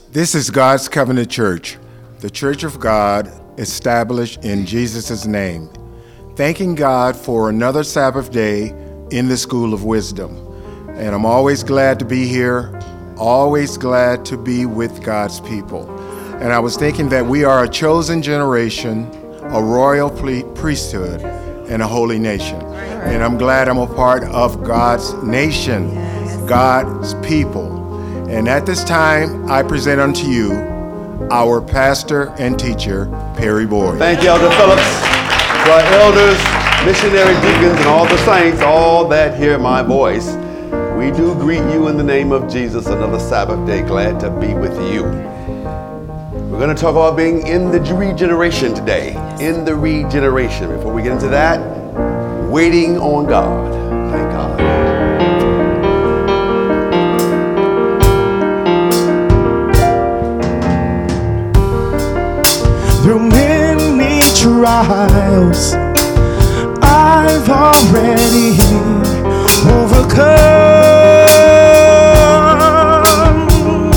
This is God's Covenant Church, the Church of God established in Jesus' name. Thanking God for another Sabbath day in the School of Wisdom. And I'm always glad to be here, always glad to be with God's people. And I was thinking that we are a chosen generation, a royal priesthood, and a holy nation. And I'm glad I'm a part of God's nation, God's people. And at this time, I present unto you our pastor and teacher, Perry Boyd. Thank you, Elder Phillips, to our elders, missionary deacons, and all the saints, all that hear my voice. We do greet you in the name of Jesus, another Sabbath day, glad to be with you. We're going to talk about being in the regeneration today, in the regeneration. Before we get into that, waiting on God. Thank God. Through many trials, I've already overcome.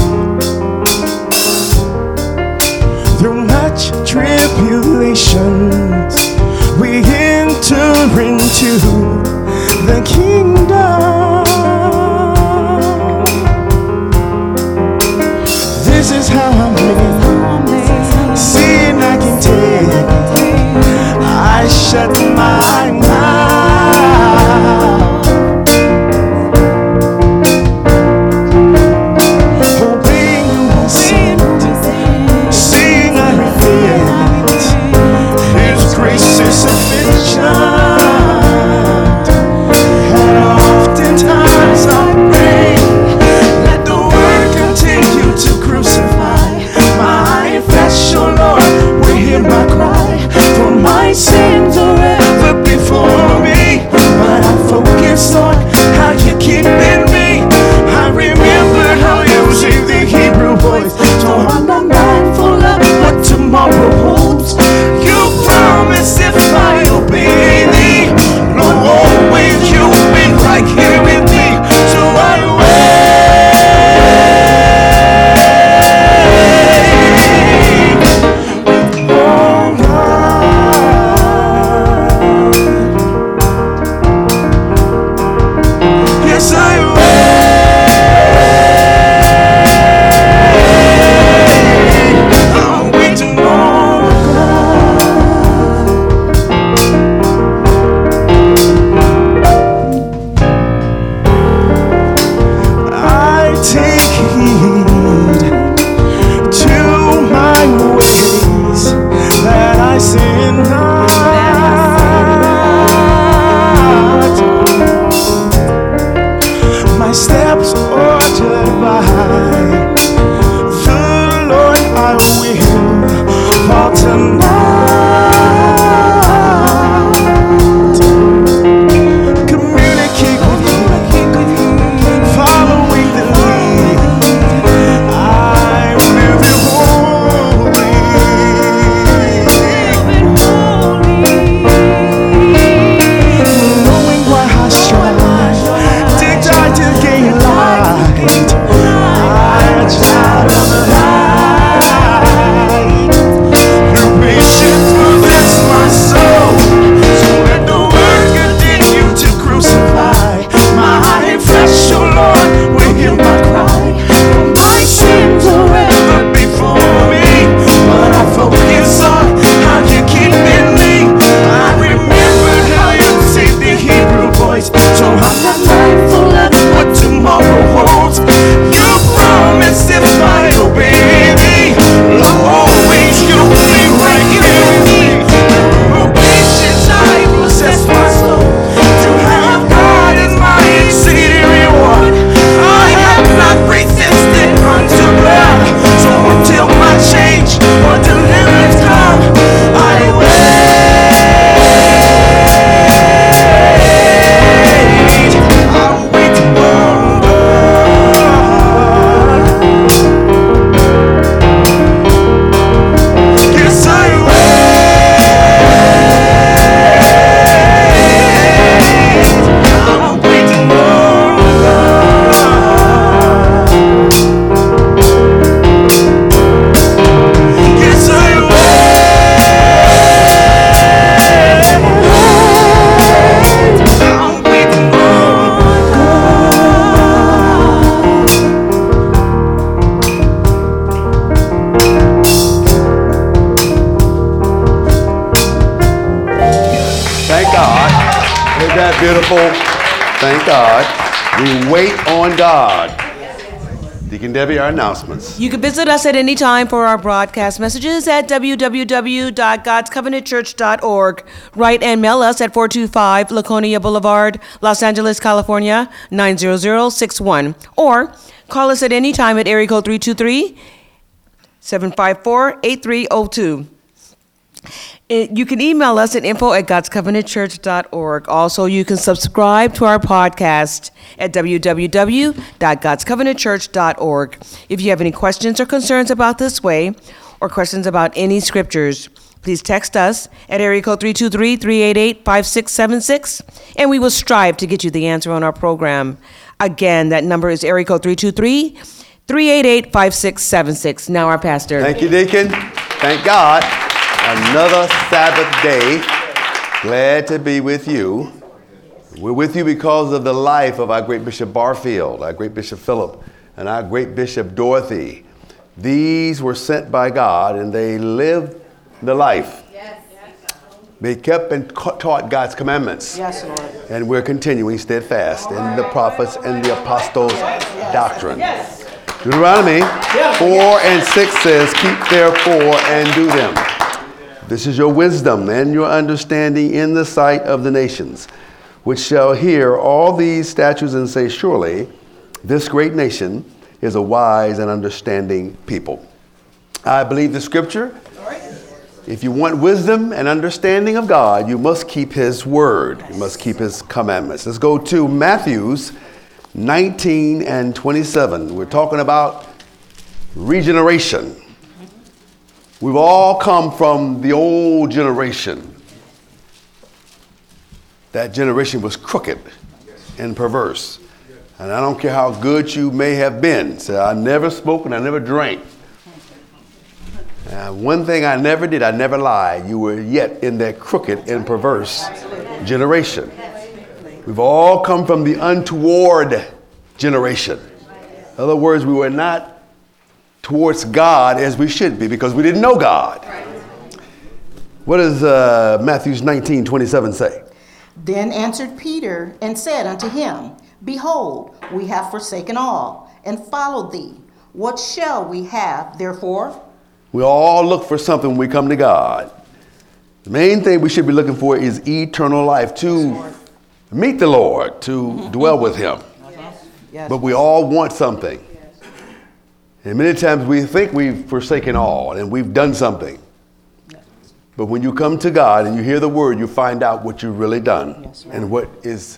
Through much tribulations, we enter into the kingdom. This is how I'm living. Sin I can take, I shut my mouth. Hoping you won't see it, seeing I repent. His grace is sufficient. And oftentimes I pray, let the word continue to crucify my flesh, oh Lord, will hear my cry, for my sins are ever before me. But I focus on how you keeping me. I remember how you saved the Hebrew boys, so I'm not mindful of what tomorrow holds. You promise if I obey thee, Lord, always you've been right here with me. So I beautiful? Thank God. We wait on God. Deacon Debbie, our announcements. You can visit us at any time for our broadcast messages at www.godscovenantchurch.org. Write and mail us at 425 Laconia Boulevard, Los Angeles, California, 90061. Or call us at any time at area code 323-754-8302. You can email us at info@godscovenantchurch.org. Also, you can subscribe to our podcast at www.godscovenantchurch.org. If you have any questions or concerns about this way, or questions about any scriptures, please text us at area code 323-388-5676, and we will strive to get you the answer on our program. Again, that number is area code 323-388-5676. Now our pastor. Thank you, Deacon. Thank God. Another Sabbath day. Glad to be with you. We're with you because of the life of our great Bishop Barfield, our great Bishop Philip, and our great Bishop Dorothy. These were sent by God, and they lived the life. They kept and taught God's commandments. Yes, Lord. And we're continuing steadfast in the prophets and the apostles' doctrine. Deuteronomy 4 and 6 says, keep therefore and do them. This is your wisdom and your understanding in the sight of the nations, which shall hear all these statutes and say, surely this great nation is a wise and understanding people. I believe the scripture. If you want wisdom and understanding of God, you must keep his word. You must keep his commandments. Let's go to Matthew's 19 and 27. We're talking about regeneration. We've all come from the old generation. That generation was crooked and perverse. And I don't care how good you may have been. Say, I never spoke and I never drank. One thing I never did, I never lied. You were yet in that crooked and perverse generation. We've all come from the untoward generation. In other words, we were not towards God as we should be because we didn't know God. What does Matthew 19:27 say? Then answered Peter and said unto him, behold, we have forsaken all and followed thee. What shall we have therefore? We all look for something when we come to God. The main thing we should be looking for is eternal life, to meet the Lord, to dwell with him. But we all want something. And many times we think we've forsaken all and we've done something. But when you come to God and you hear the word, you find out what you've really done and what is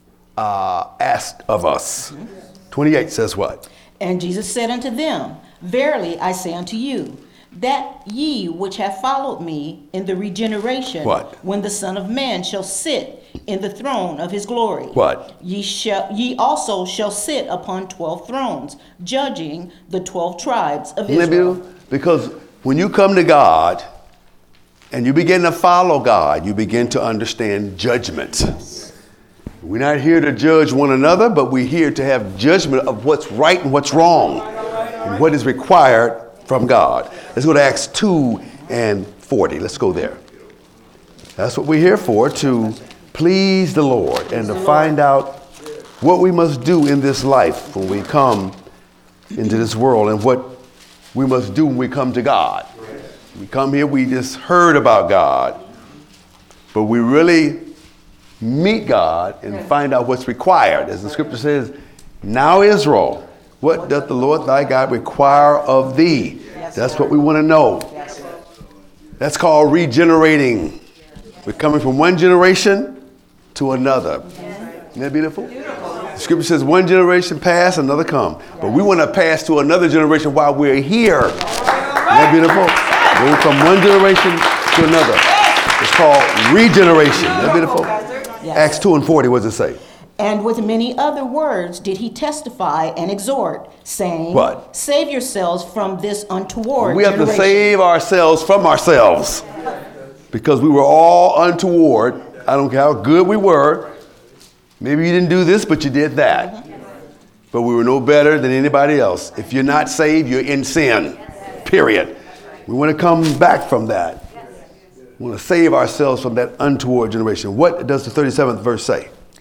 asked of us. 28 says what? And Jesus said unto them, verily I say unto you, that ye which have followed me in the regeneration, what? When the Son of Man shall sit in the throne of his glory, what? Ye also shall sit upon 12 thrones, judging the 12 tribes of Israel. Because when you come to God and you begin to follow God, you begin to understand judgment. We're not here to judge one another, but we're here to have judgment of what's right and what's wrong and what is required from God. Let's go to Acts 2 and 40. Let's go there. That's what we're here for, to please the Lord and to find out what we must do in this life when we come into this world and what we must do when we come to God. We come here, we just heard about God, but we really meet God and find out what's required. As the scripture says, now Israel, what doth the Lord thy God require of thee? That's what we want to know. That's called regenerating. We're coming from one generation to another. Isn't that beautiful? The scripture says one generation pass, another come. But we want to pass to another generation while we're here. Isn't that beautiful? Go from one generation to another. It's called regeneration. Isn't that beautiful? Acts 2 and 40, what does it say? And with many other words did he testify and exhort, saying, what? Save yourselves from this untoward We have generation. to save ourselves from ourselves. Because we were all untoward. I don't care how good we were. Maybe you didn't do this, but you did that. But we were no better than anybody else. If you're not saved, you're in sin. Period. We want to come back from that. We want to save ourselves from that untoward generation. What does the 37th verse say?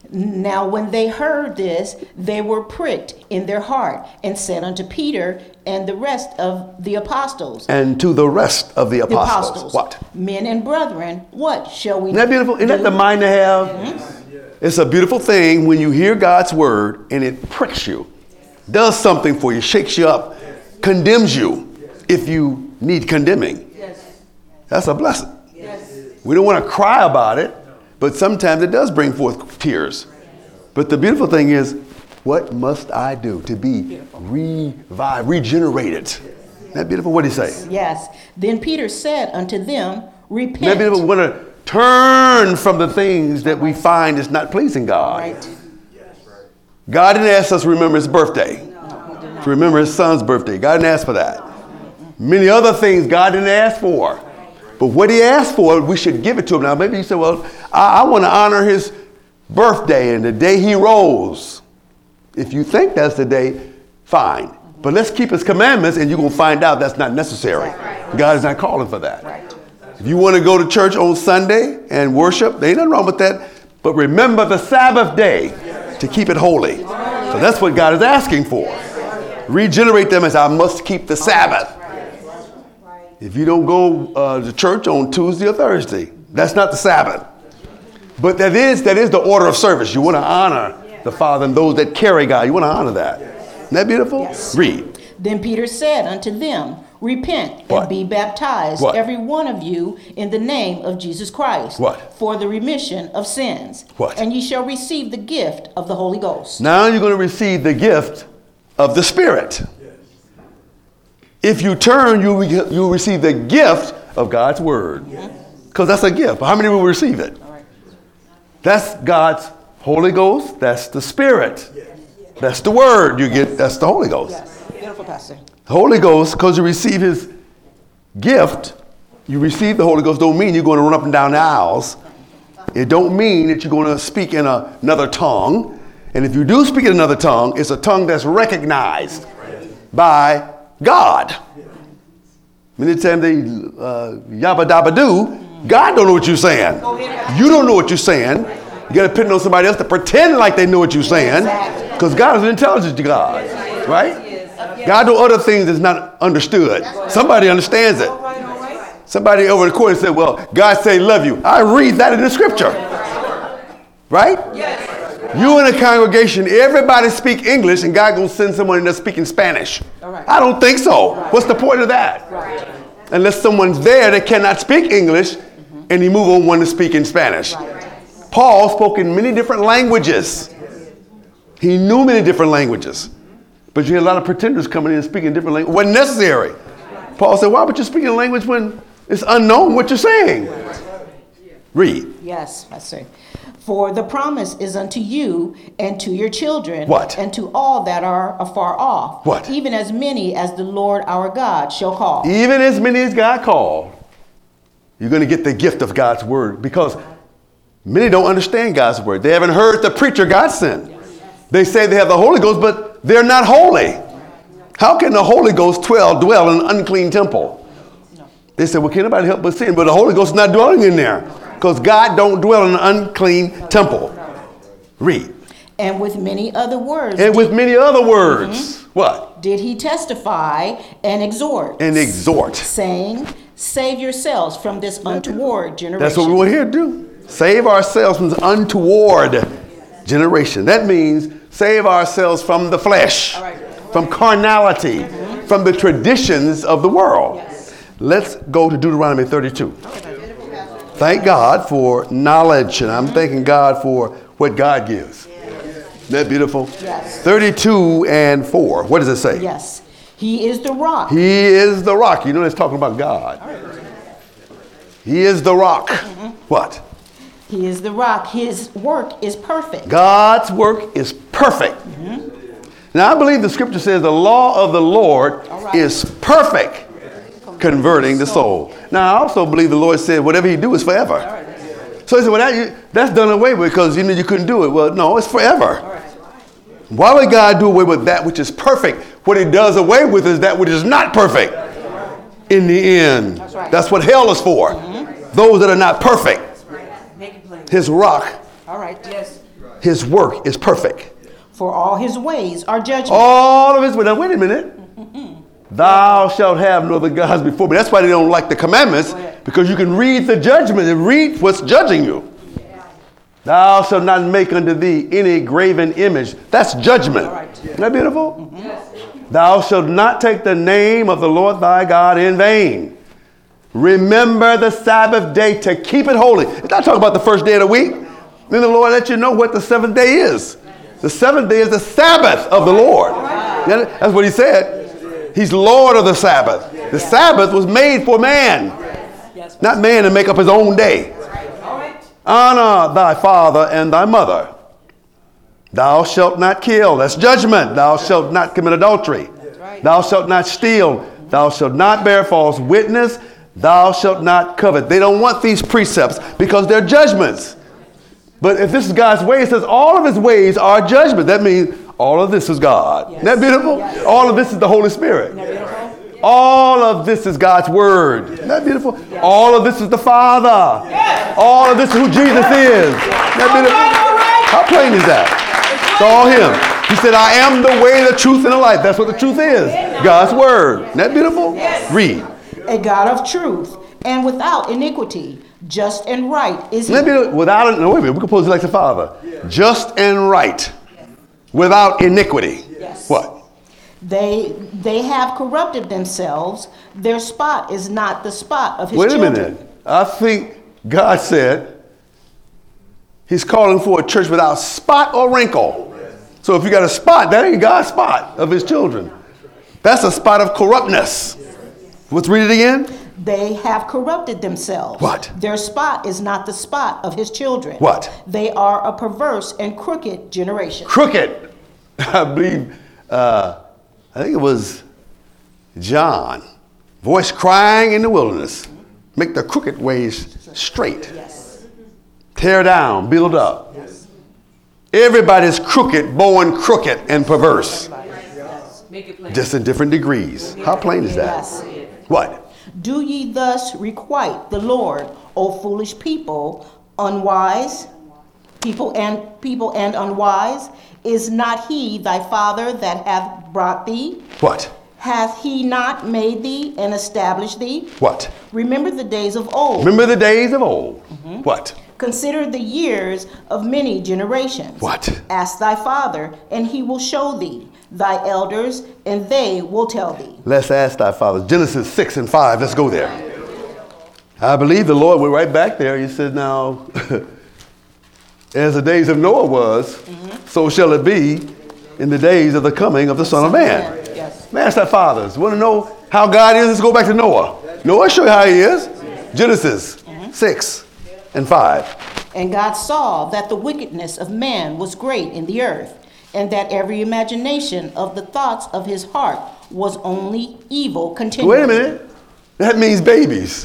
Now when they heard this, they were pricked in their heart, and said unto Peter and the rest of the apostles. And to the rest of the apostles. What? Men and brethren, what shall we Isn't that beautiful? Isn't that the mind to have? It's a beautiful thing when you hear God's word and it pricks you, does something for you, shakes you up, condemns you if you need condemning. That's a blessing. We don't want to cry about it, but sometimes it does bring forth tears. But the beautiful thing is, what must I do to be revived, regenerated? Isn't that beautiful? What did he say? Yes. Then Peter said unto them, repent. Isn't that beautiful? We want to turn from the things that we find is not pleasing God. Right. God didn't ask us to remember his birthday, to remember his son's birthday. God didn't ask for that. Many other things God didn't ask for. But what he asked for, we should give it to him. Now, maybe you say, well, I want to honor his birthday and the day he rose. If you think that's the day, fine. But let's keep his commandments, and you're going to find out that's not necessary. God is not calling for that. If you want to go to church on Sunday and worship, there ain't nothing wrong with that. But remember the Sabbath day to keep it holy. So that's what God is asking for. Regenerate them as I must keep the Sabbath. If you don't go to church on Tuesday or Thursday, that's not the Sabbath. But that is the order of service. You want to honor the Father and those that carry God. You want to honor that. Isn't that beautiful? Yes. Read. Then Peter said unto them, repent What? and be baptized, What? every one of you, in the name of Jesus Christ, What? for the remission of sins. What? And ye shall receive the gift of the Holy Ghost. Now you're going to receive the gift of the Spirit. If you turn, you'll receive the gift of God's word. Because that's a gift. How many will receive it? That's God's Holy Ghost. That's the Spirit. That's the word you get. That's the Holy Ghost. Beautiful, Pastor. Holy Ghost, because you receive his gift, you receive the Holy Ghost, don't mean you're going to run up and down the aisles. It don't mean that you're going to speak in another tongue. And if you do speak in another tongue, it's a tongue that's recognized by God. Many times they yabba dabba do. God don't know what you're saying. You don't know what you're saying. You got to depend on somebody else to pretend like they know what you're saying. Because God is an intelligent God. Right? God do other things that's not understood. Somebody understands it. Somebody over the corner said, well, God say love you. I read that in the scripture. Right? You in a congregation, everybody speak English, and God gonna send someone in there speaking Spanish. I don't think so. What's the point of that? Unless someone's there that cannot speak English, and he move on one to speak in Spanish. Paul spoke in many different languages. He knew many different languages. But you had a lot of pretenders coming in and speaking different languages. It wasn't necessary. Paul said, why would you speak in a language when it's unknown what you're saying? Read. Yes, I say. For the promise is unto you and to your children. What? And to all that are afar off. What? Even as many as the Lord our God shall call. Even as many as God called, you're going to get the gift of God's word, because many don't understand God's word. They haven't heard the preacher God sent. They say they have the Holy Ghost, but they're not holy. How can the Holy Ghost dwell in an unclean temple? They said, well, can anybody help but sin? But the Holy Ghost is not dwelling in there, because God don't dwell in an unclean temple. Read. And with many other words. And with many other words. What? Did he testify and exhort. And exhort. Saying, save yourselves from this untoward generation. That's what we want here to do. Save ourselves from this untoward generation. That means save ourselves from the flesh, from carnality, from the traditions of the world. Let's go to Deuteronomy 32. Thank God for knowledge, and I'm thanking God for what God gives. Isn't that beautiful? Yes. 32 and 4. What does it say? Yes. He is the rock. He is the rock. You know, it's talking about God. He is the rock. What? He is the rock. His work is perfect. God's work is perfect. Now, I believe the scripture says the law of the Lord is perfect, converting the soul. Now, I also believe the Lord said whatever he do is forever. So he said, well, that's done away with because you know you couldn't do it. Well, no, it's forever. Why would God do away with that which is perfect? What he does away with is that which is not perfect in the end. That's what hell is for. Those that are not perfect. His rock His work is perfect. For all his ways are judgment. All of his ways. Now wait a minute. Thou shalt have no other gods before me. That's why they don't like the commandments, because you can read the judgment and read what's judging you. Thou shalt not make unto thee any graven image. That's judgment. Isn't that beautiful? Thou shalt not take the name of the Lord thy God in vain. Remember the Sabbath day to keep it holy. It's not talking about the first day of the week. Then the Lord let you know what the seventh day is. The seventh day is the Sabbath of the Lord. That's what he said. He's Lord of the Sabbath. The Sabbath was made for man, not man to make up his own day. Honor thy father and thy mother. Thou shalt not kill. That's judgment. Thou shalt not commit adultery. Thou shalt not steal. Thou shalt not bear false witness. Thou shalt not covet. They don't want these precepts because they're judgments. But if this is God's way, it says all of his ways are judgment. That means all of this is God. Isn't that beautiful? Yes. All of this is the Holy Spirit. All of this is God's word. Isn't that beautiful? Yes. All of this is the Father. Yes. All of this is who Jesus is. Isn't that beautiful? How plain is that? It's all him. He said, I am the way, the truth, and the life. That's what the truth is. God's word. Isn't that beautiful? Yes. Read. A God of truth and without iniquity, just and right is he. Without, no, wait a minute, we can pose it like the Father. Just and right. Without iniquity. Yes. What? They have corrupted themselves. Their spot is not the spot of his children. Wait a minute. I think God said he's calling for a church without spot or wrinkle. So if you got a spot, that ain't God's spot of his children. That's a spot of corruptness. Let's read it again. They have corrupted themselves. What? Their spot is not the spot of his children. What? They are a perverse and crooked generation. Crooked. I believe, I think it was John. Voice crying in the wilderness. Make the crooked ways straight. Yes. Tear down, build up. Yes. Everybody's crooked, born crooked and perverse. Yes. Just in different degrees. How plain is that? Yes. What? Do ye thus requite the Lord, O foolish people, unwise? People and unwise? Is not he thy father that hath brought thee? What? Hath he not made thee and established thee? What? Remember the days of old. Remember the days of old. Mm-hmm. What? Consider the years of many generations. What? Ask thy father, and he will show thee. Thy elders, and they will tell thee. Let's ask thy father. Genesis 6 and 5. Let's go there. I believe the Lord went right back there. He said, now, as the days of Noah was, so shall it be in the days of the coming of the Son of Man. Yes. Man, ask thy fathers. Want to know how God is? Let's go back to Noah. Noah, show you how he is. Genesis 6 and 5. And God saw that the wickedness of man was great in the earth, and that every imagination of the thoughts of his heart was only evil continually. Wait a minute. That means babies.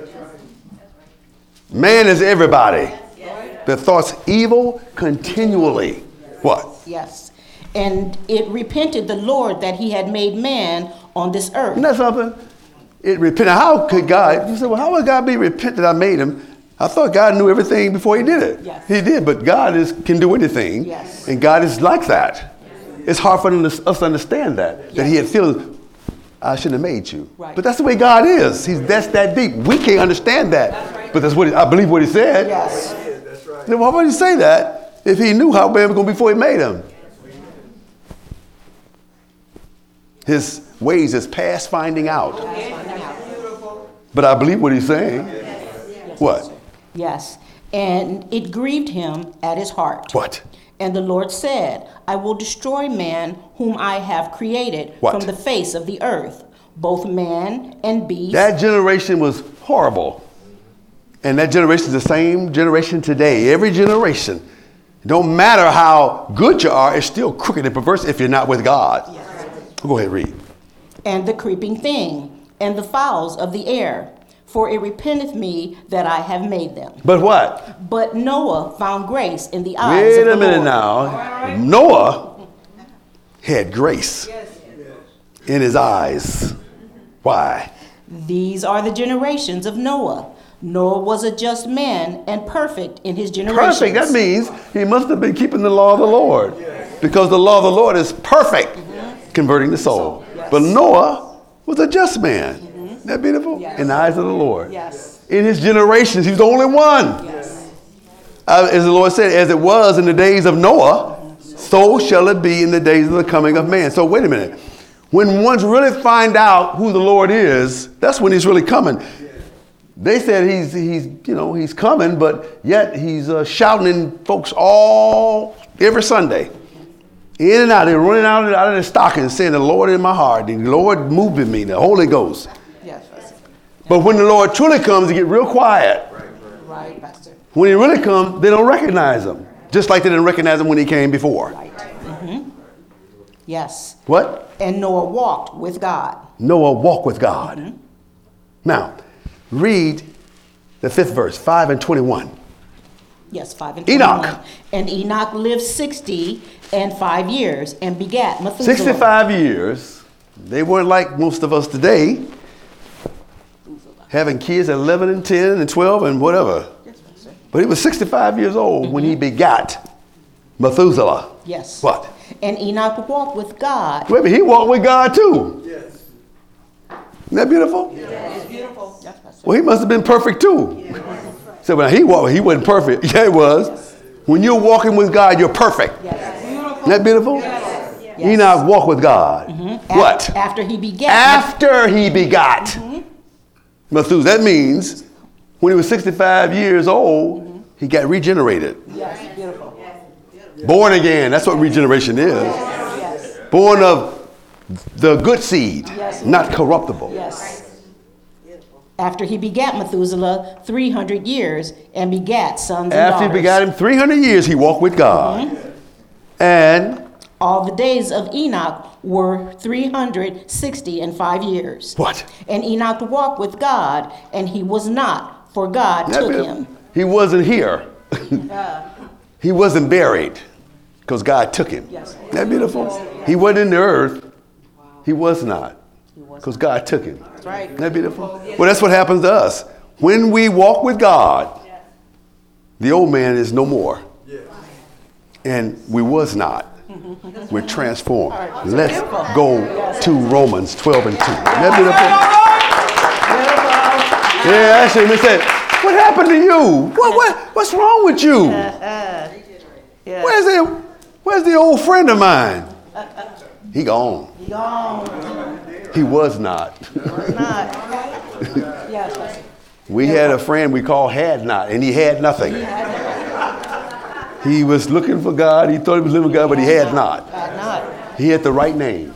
Man is everybody. The thoughts evil continually. What? Yes. And it repented the Lord that he had made man on this earth. Isn't that something? It repented. How could God? You said, well, how would God be repentant that I made him? I thought God knew everything before he did it. Yes. He did, but God can do anything. Yes. And God is like that. Yes. It's hard for us to understand that he had feelings. I shouldn't have made you. Right. But that's the way God is. That's that deep. We can't understand that. That's right. But that's what I believe what he said. Yes. That's right. Then why would he say that if he knew how bad it was going to be before he made him? His ways is past finding out. But I believe what he's saying. Yes. What? Yes. And it grieved him at his heart. What? And the Lord said, I will destroy man whom I have created from the face of the earth, both man and beast. That generation was horrible. And that generation is the same generation today. Every generation. Don't matter how good you are, it's still crooked and perverse if you're not with God. Yes. Go ahead, read. And the creeping thing, and the fowls of the air, for it repenteth me that I have made them. But what? But Noah found grace in the eyes of the Lord. Wait a minute now. Noah had grace in his eyes. Why? These are the generations of Noah. Noah was a just man and perfect in his generations. Perfect. That means he must have been keeping the law of the Lord. Because the law of the Lord is perfect, converting the soul. Yes. But Noah was a just man. Isn't that beautiful? Yes. In the eyes of the Lord. Yes. In his generations, he was the only one. Yes. As the Lord said, as it was in the days of Noah, so shall it be in the days of the coming of man. So wait a minute. When ones really find out who the Lord is, that's when he's really coming. They said he's coming, but yet he's shouting in folks every Sunday. In and out, they're running out of their stockings saying, the Lord in my heart, the Lord moved in me, the Holy Ghost. Yes. But when the Lord truly comes, they get real quiet. Right, Pastor. When he really comes, they don't recognize him. Just like they didn't recognize him when he came before. Right. Yes. What? And Noah walked with God. Noah walked with God. Now, read the 5th verse, 5 and 21. Yes, 5 and 21. Enoch. And Enoch lived 65 years and begat Methuselah. 65 years. They weren't like most of us today, having kids at 11 and 10 and 12 and whatever. But he was 65 years old when he begat Methuselah. Yes. What? And Enoch walked with God. Wait a minute, he walked with God too. Yes. Isn't that beautiful? It's beautiful. Yes, Pastor. Well, he must have been perfect too. So when he walked, he wasn't perfect. Yeah, he was. When you're walking with God, you're perfect. Yes. Isn't that beautiful? Yes. Enoch walked with God. What? After he begat. After he begot Methuselah. That means when he was 65 years old, he got regenerated. Yes, beautiful. Born again. That's what regeneration is. Yes. Born of the good seed, Yes. not corruptible. Yes. After he begat Methuselah 300 years and begat sons and After he daughters. begot him 300 years, he walked with God. And All the days of Enoch were 365 years. what? And Enoch walked with God, and he was not, for God Isn't that took beautiful? him. He wasn't here. He wasn't buried because God took him. Yes. Isn't that beautiful? He wasn't in the earth. He was not because God took him. That's right. Isn't that beautiful? Well, that's what happens to us. When we walk with God, the old man is no more. And we was not. We're transformed. Let's go to Romans 12 and 2. Isn't that beautiful? Yeah, actually, they said, what happened to you? What's wrong with you? Where's the old friend of mine? He gone. He was not. Yes. We had a friend we called Had Not, and he had nothing. He was looking for God. He thought he was living with God, but he had not. He had the right name.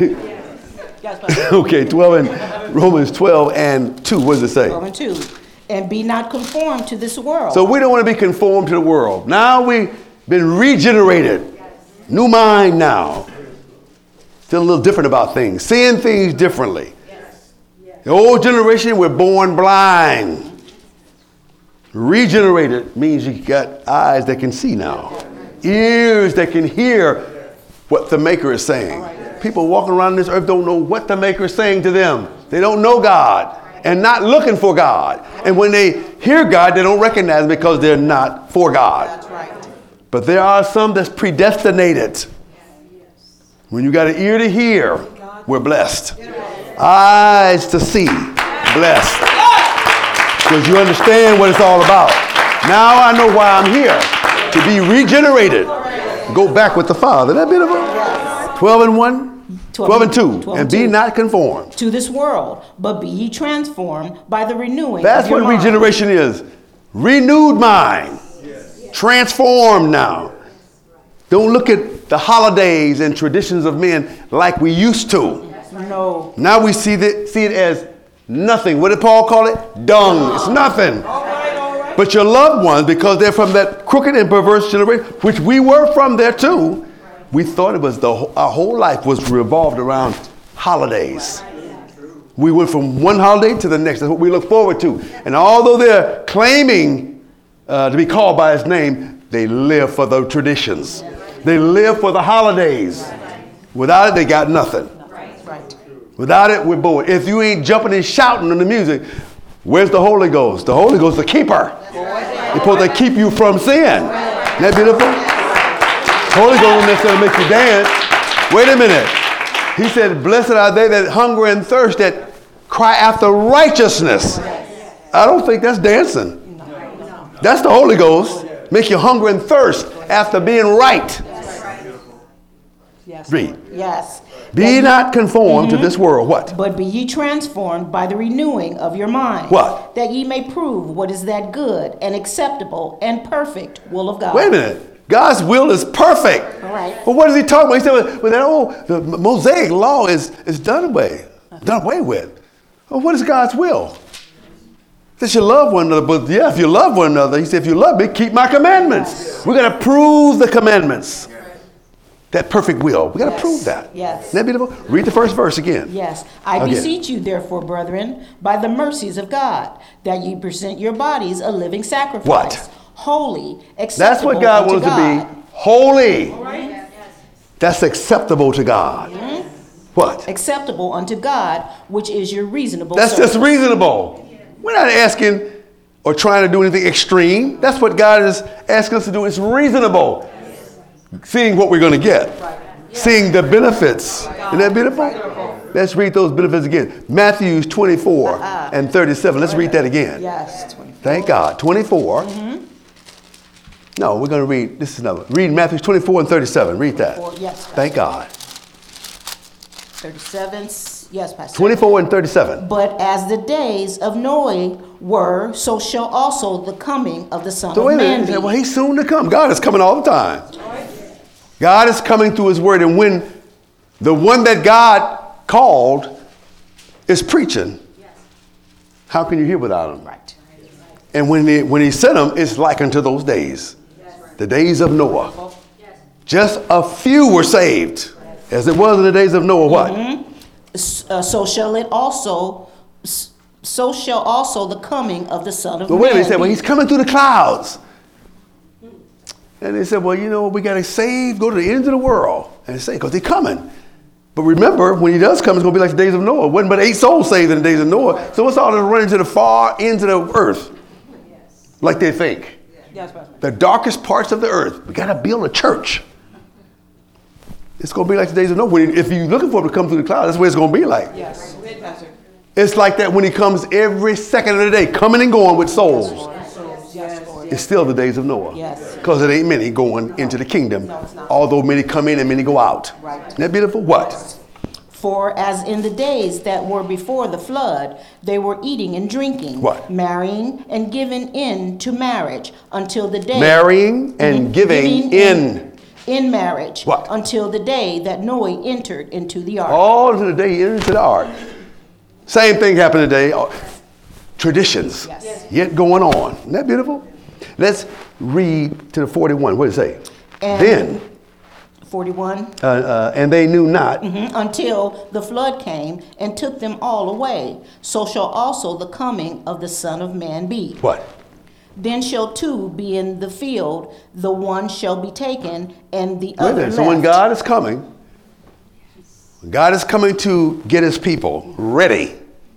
Okay, Romans 12 and 2. What does it say? 12 and 2. And be not conformed to this world. So we don't want to be conformed to the world. Now we've been regenerated. New mind now. Feel a little different about things. Seeing things differently. The old generation, we're born blind. Regenerated means you got eyes that can see now. Ears that can hear what the Maker is saying. People walking around this earth don't know what the Maker is saying to them. They don't know God and not looking for God. And when they hear God, they don't recognize him because they're not for God. That's right. But there are some that's predestinated. When you got an ear to hear, we're blessed. Eyes to see, blessed. Because you understand what it's all about. Now I know why I'm here. To be regenerated. Go back with the Father. Isn't that beautiful? 12 and 1? 12 and 2. And be not conformed to this world, but be ye transformed by the renewing That's of your what mind. regeneration is. Renewed mind. Transformed now. Don't look at the holidays and traditions of men like we used to. No. Now we see it as nothing. What did Paul call it? Dung. It's nothing. But your loved ones, because they're from that crooked and perverse generation, which we were from there too, we thought it was our whole life was revolved around holidays. We went from one holiday to the next. That's what we look forward to. And although they're claiming to be called by his name, they live for the traditions. They live for the holidays. Without it, they got nothing. Right. Without it, we're bored. If you ain't jumping and shouting on the music, Where's the Holy Ghost? The Holy Ghost is the keeper. He's supposed to keep you from sin. Isn't that beautiful? Holy Ghost don't necessarily make you dance. Wait a minute. He said, blessed are they that hunger and thirst, that cry after righteousness. I don't think that's dancing. That's the Holy Ghost. Make you hunger and thirst after being right. Yes. Read. Yes. Be not conformed to this world. What? But be ye transformed by the renewing of your mind. What? That ye may prove what is that good and acceptable and perfect will of God. Wait a minute. God's will is perfect. All right. But what is he talking about? He said, well, that old the Mosaic law is done away with. Well, what is God's will? That you love one another. But yeah, if you love one another, he said, if you love me, keep my commandments. We're going to prove the commandments. That perfect will. We got to prove that. Yes. Isn't that beautiful? Read the first verse again. Yes. I beseech you, therefore, brethren, by the mercies of God, that ye present your bodies a living sacrifice. What? Holy, acceptable. That's what God wants to be. Holy. Right. That's acceptable to God. Mm-hmm. What? Acceptable unto God, which is your reasonable That's service. just reasonable. We're not asking or trying to do anything extreme. That's what God is asking us to do. It's reasonable. Seeing what we're going to get. Seeing the benefits. Isn't that beautiful? Let's read those benefits again. Matthew 24 and 37. Let's read that again. Yes. 24. Thank God. 24. No, we're going to read, this is another. Read Matthew 24 and 37. Read that. Yes. Thank God. 37. Yes, Pastor. 24 and 37. But as the days of Noah were, so shall also the coming of the Son So of wait a Man minute. be. He said, well, he's soon to come. God is coming all the time. God is coming through his word. And when the one that God called is preaching, how can you hear without him? Right. And when he sent them, it's like unto those days. The days of Noah. Just a few were saved. As it was in the days of Noah, what? So shall also the coming of the Son of But Man wait a minute, he said, well, be. he's coming through the clouds. And they said, well, you know, we got to save, go to the ends of the world. And they say, because they're coming. But remember, when he does come, it's going to be like the days of Noah. It wasn't but 8 souls saved in the days of Noah. So it's all to run into the far ends of the earth. Like they think. Yes, Pastor. The darkest parts of the earth. We got to build a church. It's going to be like the days of Noah. If you're looking for him to come through the clouds, that's what it's going to be like. Yes, Pastor. It's like that when he comes every second of the day, coming and going with souls. Yes, Lord. It's still the days of Noah. Yes. Because it ain't many going into the kingdom. No, it's not. Although many come in and many go out. Right. Isn't that beautiful? What? For as in the days that were before the flood, they were eating and drinking, What? marrying and giving in to marriage until the day Marrying and giving in marriage. What? Until the day that Noah entered into the ark. All to the day he entered into the ark. Same thing happened today. Traditions Yes. yet going on. Isn't that beautiful? Let's read to the 41. What does it say? And Then 41. And they knew not. Until the flood came and took them all away. So shall also the coming of the Son of Man be. What? Then shall two be in the field, the one shall be taken, and the Wait a other minute. left. So when God is coming to get his people ready.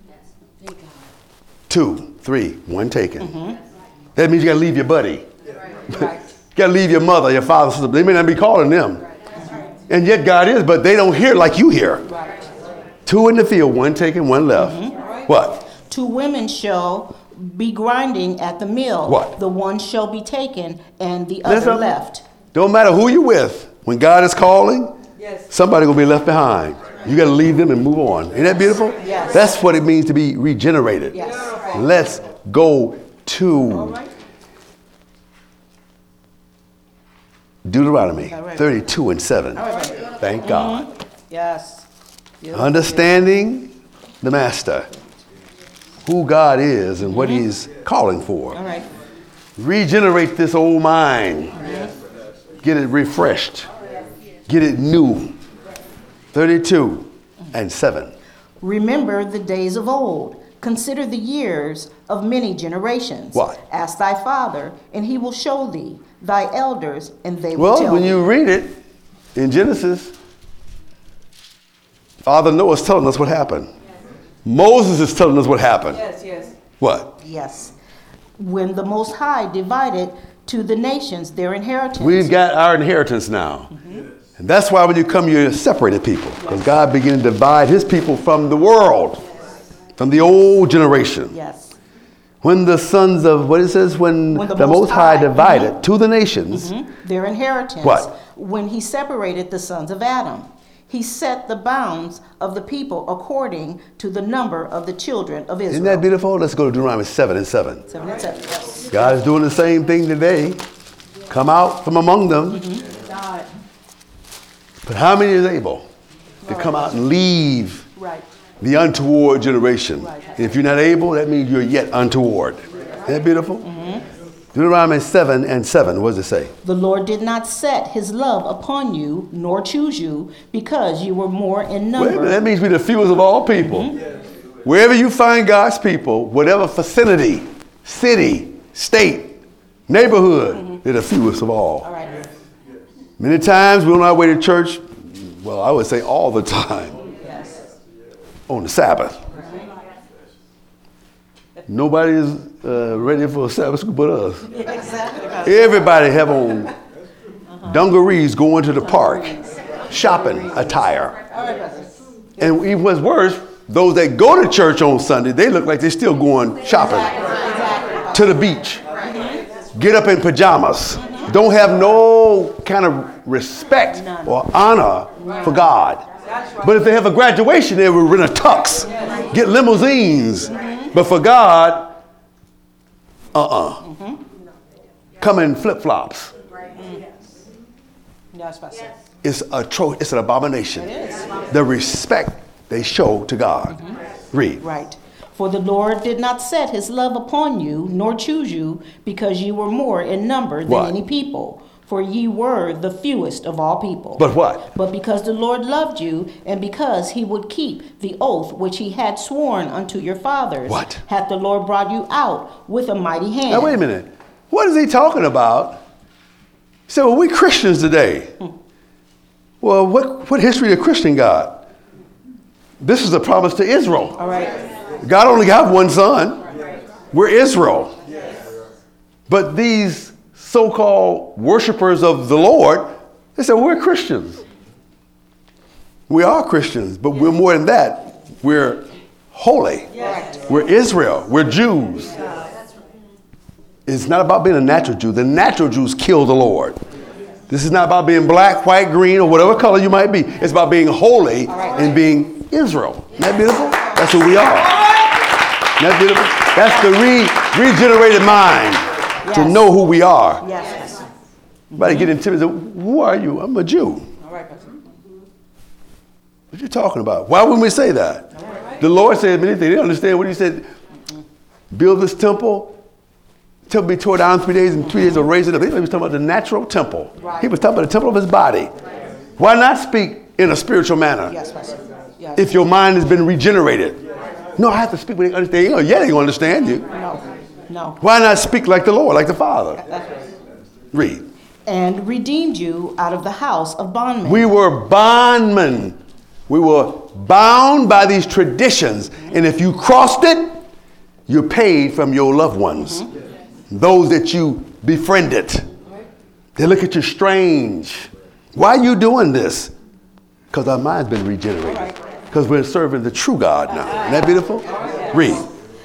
2, 3, 1 taken. That means you got to leave your buddy. You got to leave your mother, your father, sister. They may not be calling them. And yet God is, but they don't hear like you hear. 2 in the field, 1 taken, 1 left. What? 2 women shall be grinding at the mill. What? The one shall be taken, and the That's other something? left. Don't matter who you're with. When God is calling, somebody going to be left behind. You got to leave them and move on. Isn't that beautiful? Yes. That's what it means to be regenerated. Yes. Let's go to Deuteronomy 32 and 7. Thank God. Yes. Understanding the master, who God is and what he's calling for. All right. Regenerate this old mind. Get it refreshed. Get it new. 32 and 7. Remember the days of old. Consider the years of many generations. What? Ask thy father, and he will show thee, thy elders, and they will Well, tell when thee. you read it in Genesis, Father Noah is telling us what happened. Moses is telling us what happened. What? Yes. When the Most High divided to the nations their inheritance. We've got our inheritance now. And that's why when you come, you're separated people. Because God began to divide his people from the world, from the old generation. Yes. When the sons of, what it says, when the Most High divided to the nations. Their inheritance. What? When he separated the sons of Adam. He set the bounds of the people according to the number of the children of Israel. Isn't that beautiful? Let's go to Deuteronomy 7:7. 7 and 7, yes. God is doing the same thing today. Come out from among them. God. But how many is able to come out and leave Right. the untoward generation? Right. And if you're not able, that means you're yet untoward. Isn't that beautiful? Deuteronomy 7:7, what does it say? The Lord did not set his love upon you, nor choose you, because you were more in number. That means we're the fewest of all people. Wherever you find God's people, whatever vicinity, city, state, neighborhood, they're the fewest of all. All right. Many times we're on our way to church, well, I would say all the time, Yes. on the Sabbath. Nobody is ready for a Sabbath school but us. Exactly. Everybody have on dungarees going to the park, shopping attire. All right, Pastor. And even what's worse, those that go to church on Sunday, they look like they're still going shopping to the beach. Get up in pajamas. Don't have no kind of respect or honor for God. But if they have a graduation, they will rent a tux, get limousines. But for God, come in flip-flops. Yes, Pastor. It's an abomination. The respect they show to God. Read. Right. For the Lord did not set his love upon you, nor choose you, because ye were more in number than What? any people. For ye were the fewest of all people. But what? But because the Lord loved you, and because he would keep the oath which he had sworn unto your fathers, What? hath the Lord brought you out with a mighty hand. Now, wait a minute. What is he talking about? He said, well, we Christians today. Well, what history of Christian God? This is a promise to Israel. All right. God only got one son. We're Israel. But these so-called worshipers of the Lord, they said, we're Christians. We are Christians, but we're more than that. We're holy. We're Israel. We're Jews. It's not about being a natural Jew. The natural Jews kill the Lord. This is not about being black, white, green, or whatever color you might be. It's about being holy and being Israel. Isn't that beautiful? That's who we are. Isn't that beautiful? That's the regenerated mind to know who we are. Yes. Everybody get intimidated. Who are you? I'm a Jew. All right, Pastor. What you talking about? Why wouldn't we say that? The Lord said many things. They didn't understand what he said. Build this temple. Temple be torn down in 3 days, and 3 days will raise it up. He was talking about the natural temple. He was talking about the temple of his body. Why not speak in a spiritual manner? Yes, Pastor. Yes. If your mind has been regenerated. No, I have to speak when they understand. Yeah, they gonna understand you. No. Why not speak like the Lord, like the Father? Read. And redeemed you out of the house of bondmen. We were bondmen. We were bound by these traditions. And if you crossed it, you're paid from your loved ones. Those that you befriended. They look at you strange. Why are you doing this? Because our mind's been regenerated. Because we're serving the true God now. Isn't that beautiful? Read.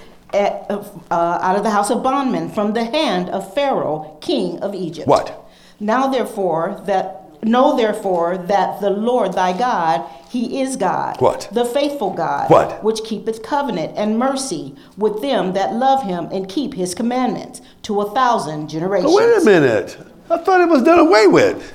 Out of the house of bondmen, from the hand of Pharaoh, king of Egypt. What? Know therefore that the Lord thy God, he is God. What? The faithful God. What? Which keepeth covenant and mercy with them that love him and keep his commandments to 1,000 generations. Oh, wait a minute. I thought it was done away with.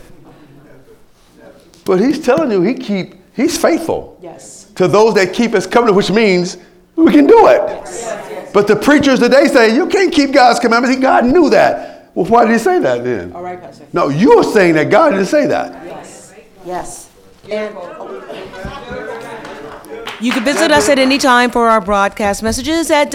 But he's telling you he's faithful. Yes. To those that keep his covenant, which means we can do it. Yes. But the preachers today say you can't keep God's commandments. God knew that. Well, why did he say that then? All right, Pastor. No, you are saying that God didn't say that. Yes. And You can visit us at any time for our broadcast messages at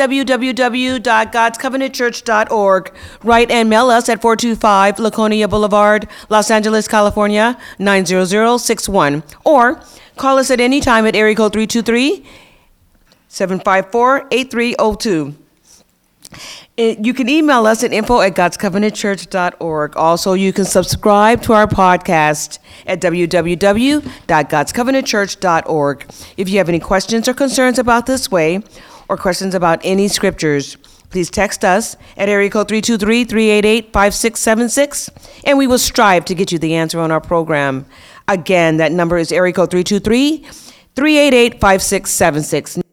www.godscovenantchurch.org. Write and mail us at 425 Laconia Boulevard, Los Angeles, California, 90061. Or call us at any time at area code 323-754-8302. You can email us at info@godscovenantchurch.org. Also, you can subscribe to our podcast at www.godscovenantchurch.org. If you have any questions or concerns about this way, or questions about any scriptures, please text us at area code 323-388-5676, and we will strive to get you the answer on our program. Again, that number is area code 323-388-5676.